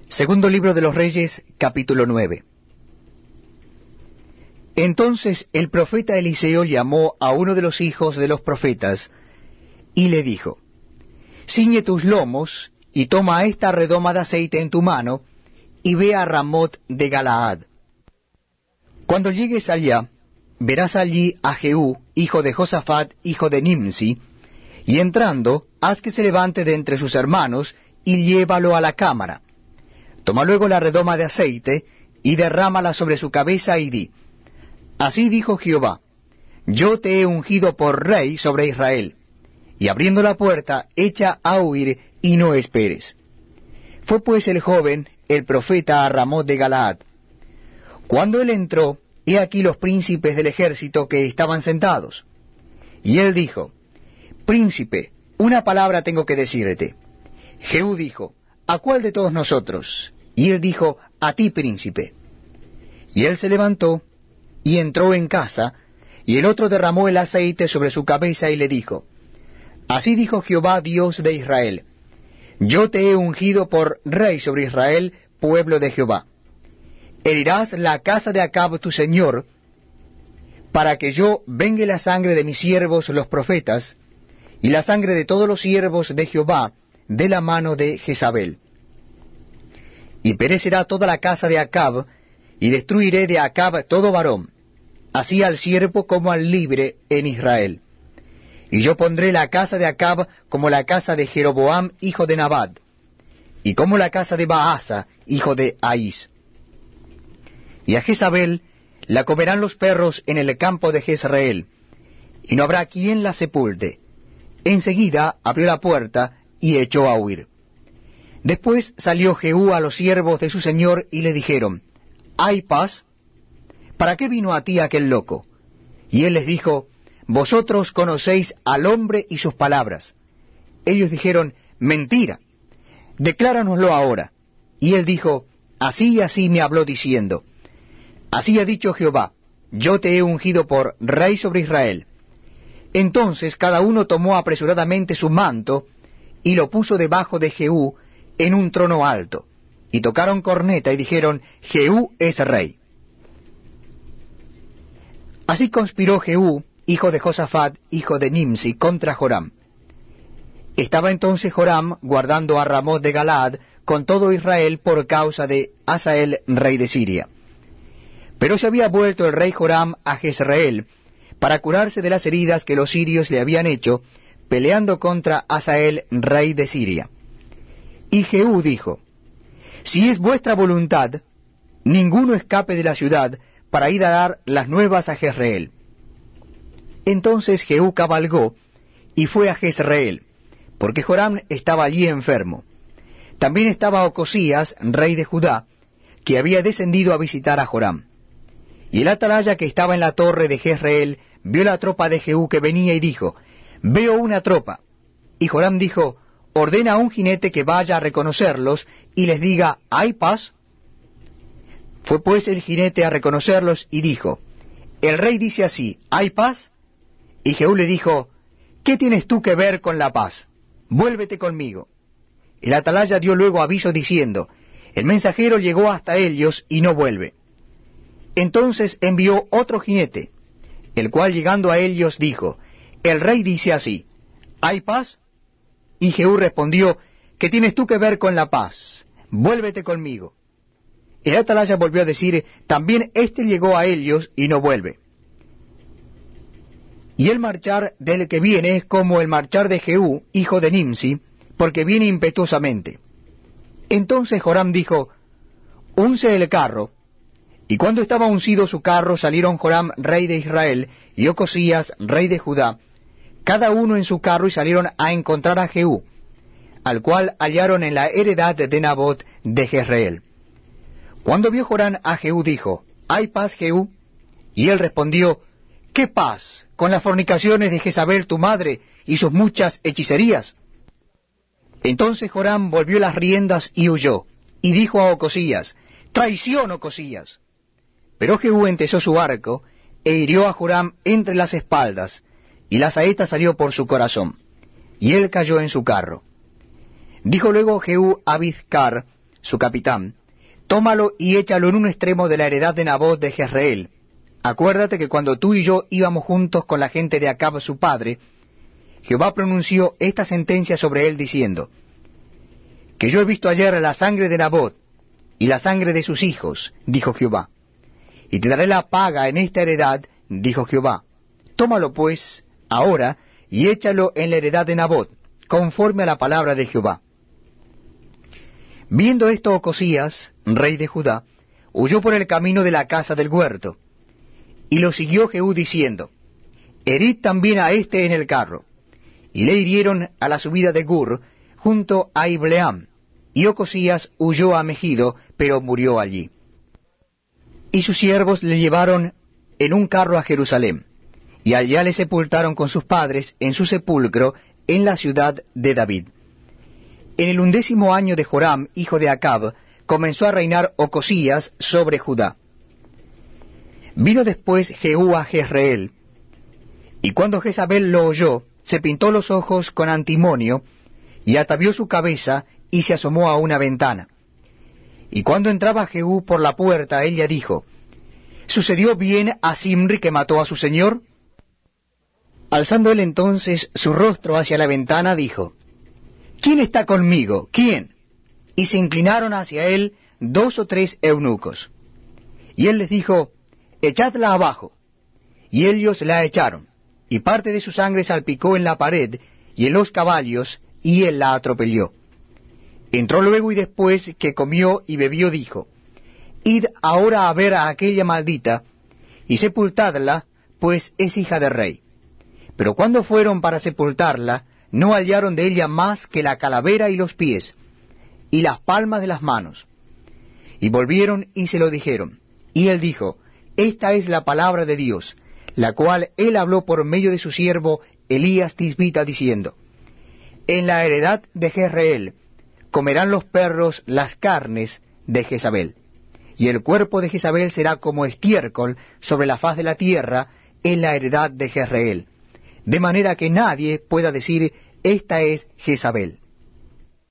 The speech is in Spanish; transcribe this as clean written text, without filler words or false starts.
Segundo libro de los Reyes, capítulo 9. Entonces el profeta Eliseo llamó a uno de los hijos de los profetas, y le dijo, Ciñe tus lomos, y toma esta redoma de aceite en tu mano, y ve a Ramot de Galaad. Cuando llegues allá, verás allí a Jehú, hijo de Josafat, hijo de Nimsi, y entrando, haz que se levante de entre sus hermanos, y llévalo a la cámara. Toma luego la redoma de aceite, y derrámala sobre su cabeza, y di, Así dijo Jehová, yo te he ungido por rey sobre Israel, y abriendo la puerta, echa a huir, y no esperes. Fue pues el joven, el profeta, a Ramot de Galaad. Cuando él entró, he aquí los príncipes del ejército que estaban sentados. Y él dijo, Príncipe, una palabra tengo que decirte. Jehú dijo, ¿a cuál de todos nosotros? Y él dijo, a ti, príncipe. Y él se levantó, y entró en casa, y el otro derramó el aceite sobre su cabeza, y le dijo, Así dijo Jehová, Dios de Israel, yo te he ungido por rey sobre Israel, pueblo de Jehová. Herirás la casa de Acab tu señor, para que yo vengue la sangre de mis siervos los profetas, y la sangre de todos los siervos de Jehová, de la mano de Jezabel. Y perecerá toda la casa de Acab, y destruiré de Acab todo varón, así al siervo como al libre en Israel. Y yo pondré la casa de Acab como la casa de Jeroboam, hijo de Nabat, y como la casa de Baasa, hijo de Ahís. Y a Jezabel la comerán los perros en el campo de Jezreel, y no habrá quien la sepulte. Enseguida abrió la puerta y echó a huir. Después salió Jehú a los siervos de su señor y le dijeron, ¿hay paz? ¿Para qué vino a ti aquel loco? Y él les dijo, vosotros conocéis al hombre y sus palabras. Ellos dijeron, mentira, decláranoslo ahora. Y él dijo, así y así me habló diciendo, así ha dicho Jehová, yo te he ungido por rey sobre Israel. Entonces cada uno tomó apresuradamente su manto, y lo puso debajo de Jehú en un trono alto, y tocaron corneta y dijeron, Jehú es rey. Así conspiró Jehú, hijo de Josafat, hijo de Nimsi, contra Joram. Estaba entonces Joram guardando a Ramot de Galaad con todo Israel por causa de Hazael, rey de Siria. Pero se había vuelto el rey Joram a Jezreel, para curarse de las heridas que los sirios le habían hecho, peleando contra Hazael, rey de Siria. Y Jehú dijo, si es vuestra voluntad, ninguno escape de la ciudad para ir a dar las nuevas a Jezreel. Entonces Jehú cabalgó y fue a Jezreel, porque Joram estaba allí enfermo. También estaba Ocosías, rey de Judá, que había descendido a visitar a Joram. Y el atalaya que estaba en la torre de Jezreel vio la tropa de Jehú que venía y dijo, veo una tropa. Y Joram dijo, ordena a un jinete que vaya a reconocerlos y les diga, ¿hay paz? Fue pues el jinete a reconocerlos y dijo, el rey dice así, ¿hay paz? Y Jehú le dijo, ¿qué tienes tú que ver con la paz? Vuélvete conmigo. El atalaya dio luego aviso diciendo, el mensajero llegó hasta ellos y no vuelve. Entonces envió otro jinete, el cual llegando a ellos dijo, el rey dice así, ¿hay paz? Y Jehú respondió, ¿qué tienes tú que ver con la paz? Vuélvete conmigo. El atalaya volvió a decir, también éste llegó a ellos y no vuelve. Y el marchar del que viene es como el marchar de Jehú, hijo de Nimsi, porque viene impetuosamente. Entonces Joram dijo, unce el carro. Y cuando estaba uncido su carro, salieron Joram, rey de Israel, y Ocosías, rey de Judá, cada uno en su carro, y salieron a encontrar a Jehú, al cual hallaron en la heredad de Nabot de Jezreel. Cuando vio Joram a Jehú, dijo, ¿hay paz, Jehú? Y él respondió, ¿qué paz con las fornicaciones de Jezabel tu madre y sus muchas hechicerías? Entonces Joram volvió las riendas y huyó, y dijo a Ocosías, traición, Ocosías. Pero Jehú entesó su arco, e hirió a Joram entre las espaldas, y la saeta salió por su corazón, y él cayó en su carro. Dijo luego Jehú a Bidkar, su capitán, tómalo y échalo en un extremo de la heredad de Nabot de Jezreel. Acuérdate que cuando tú y yo íbamos juntos con la gente de Acab su padre, Jehová pronunció esta sentencia sobre él diciendo, que yo he visto ayer la sangre de Nabot y la sangre de sus hijos, dijo Jehová, y te daré la paga en esta heredad, dijo Jehová. Tómalo pues ahora y échalo en la heredad de Nabot, conforme a la palabra de Jehová. Viendo esto Ocosías, rey de Judá, huyó por el camino de la casa del huerto, y lo siguió Jehú diciendo, herid también a éste en el carro. Y le hirieron a la subida de Gur, junto a Ibleam, y Ocosías huyó a Megido, pero murió allí. Y sus siervos le llevaron en un carro a Jerusalén, y allá le sepultaron con sus padres en su sepulcro en la ciudad de David. En el 11º año de Joram, hijo de Acab, comenzó a reinar Ocosías sobre Judá. Vino después Jehú a Jezreel, y cuando Jezabel lo oyó, se pintó los ojos con antimonio, y atavió su cabeza, y se asomó a una ventana. Y cuando entraba Jehú por la puerta, ella dijo, ¿sucedió bien a Zimri que mató a su señor? Alzando él entonces su rostro hacia la ventana, dijo, ¿quién está conmigo? ¿Quién? Y se inclinaron hacia él 2 o 3 eunucos. Y él les dijo, echadla abajo. Y ellos la echaron, y parte de su sangre salpicó en la pared y en los caballos, y él la atropelló. Entró luego y después que comió y bebió dijo, id ahora a ver a aquella maldita, y sepultadla, pues es hija de rey. Pero cuando fueron para sepultarla, no hallaron de ella más que la calavera y los pies, y las palmas de las manos. Y volvieron y se lo dijeron. Y él dijo, esta es la palabra de Dios, la cual él habló por medio de su siervo Elías Tisbita, diciendo, en la heredad de Jezreel comerán los perros las carnes de Jezabel, y el cuerpo de Jezabel será como estiércol sobre la faz de la tierra en la heredad de Jezreel, de manera que nadie pueda decir, esta es Jezabel.